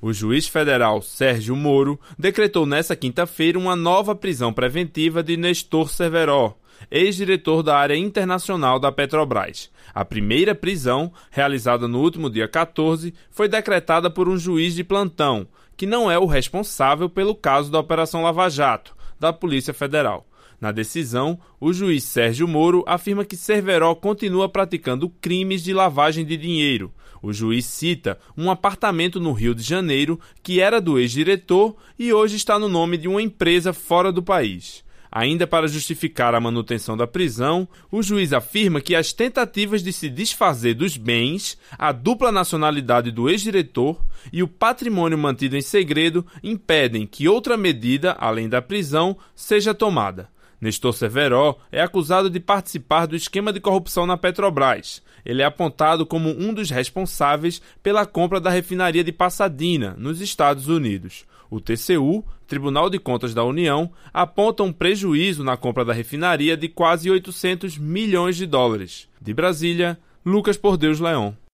O juiz federal Sérgio Moro decretou nesta quinta-feira uma nova prisão preventiva de Nestor Cerveró, ex-diretor da área internacional da Petrobras. A primeira prisão, realizada no último dia 14, foi decretada por um juiz de plantão, que não é o responsável pelo caso da Operação Lava Jato, da Polícia Federal. Na decisão, o juiz Sérgio Moro afirma que Cerveró continua praticando crimes de lavagem de dinheiro. O juiz cita um apartamento no Rio de Janeiro que era do ex-diretor e hoje está no nome de uma empresa fora do país. Ainda para justificar a manutenção da prisão, o juiz afirma que as tentativas de se desfazer dos bens, a dupla nacionalidade do ex-diretor e o patrimônio mantido em segredo impedem que outra medida, além da prisão, seja tomada. Nestor Cerveró é acusado de participar do esquema de corrupção na Petrobras. Ele é apontado como um dos responsáveis pela compra da refinaria de Pasadena, nos Estados Unidos. O TCU, Tribunal de Contas da União, aponta um prejuízo na compra da refinaria de quase 800 milhões de dólares. De Brasília, Lucas Por Deus Leão.